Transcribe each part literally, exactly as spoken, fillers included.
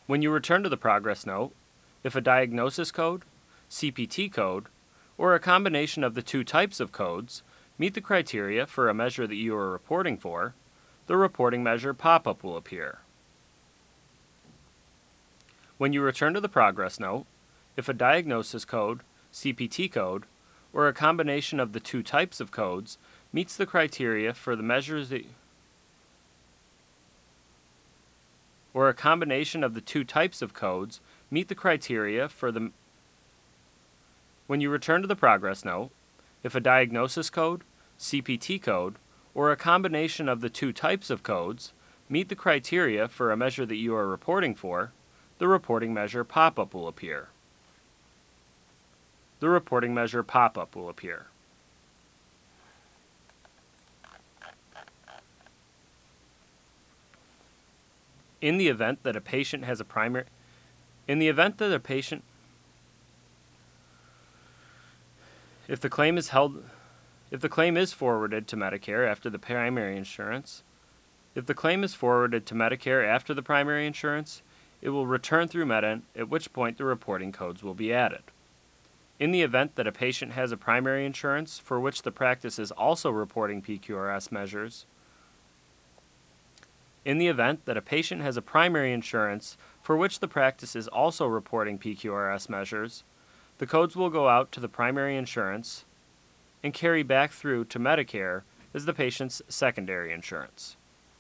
When you return to the progress note, if a diagnosis code, C P T code, or a combination of the two types of codes meet the criteria for a measure that you are reporting for, the reporting measure pop-up will appear. When you return to the progress note, if a diagnosis code, C P T code, or a combination of the two types of codes meets the criteria for the measures that or a combination of the two types of codes meet the criteria for the When you return to the progress note, if a diagnosis code, C P T code, or a combination of the two types of codes meet the criteria for a measure that you are reporting for, the reporting measure pop-up will appear. The reporting measure pop-up will appear. In the event that a patient has a primary in the event that a patient if the claim is held if the claim is forwarded to Medicare after the primary insurance if the claim is forwarded to Medicare after the primary insurance, it will return through Medent, at which point the reporting codes will be added. In the event that a patient has a primary insurance for which the practice is also reporting P Q R S measures, In the event that a patient has a primary insurance for which the practice is also reporting P Q R S measures, the codes will go out to the primary insurance and carry back through to Medicare as the patient's secondary insurance.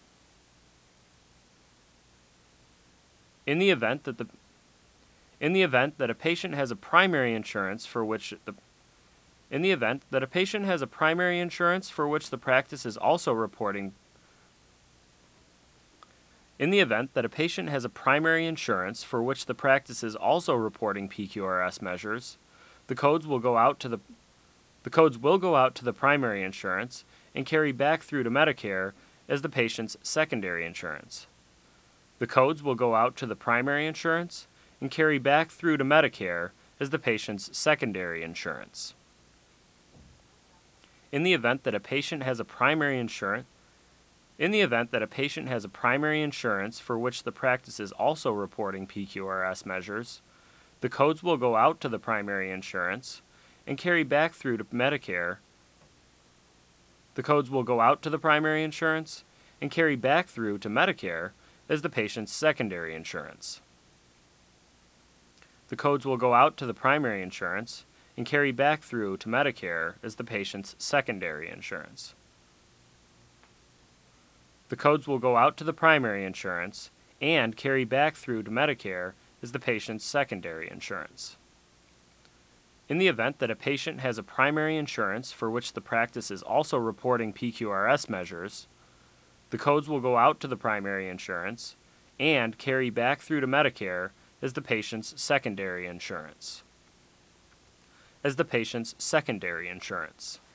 In the event that the in the event that a patient has a primary insurance for which the in the event that a patient has a primary insurance for which the practice is also reporting In the event that a patient has a primary insurance for which the practice is also reporting P Q R S measures, the codes will go out to the the codes will go out to the primary insurance and carry back through to Medicare as the patient's secondary insurance. The codes will go out to the primary insurance and carry back through to Medicare as the patient's secondary insurance. In the event that a patient has a primary insurance In the event that a patient has a primary insurance for which the practice is also reporting P Q R S measures, the codes will go out to the primary insurance and carry back through to Medicare. The codes will go out to the primary insurance and carry back through to Medicare as the patient's secondary insurance. The codes will go out to the primary insurance and carry back through to Medicare as the patient's secondary insurance. The codes will go out to the primary insurance and carry back through to Medicare as the patient's secondary insurance. In the event that a patient has a primary insurance for which the practice is also reporting P Q R S measures, the codes will go out to the primary insurance and carry back through to Medicare as the patient's secondary insurance. As the patient's secondary insurance.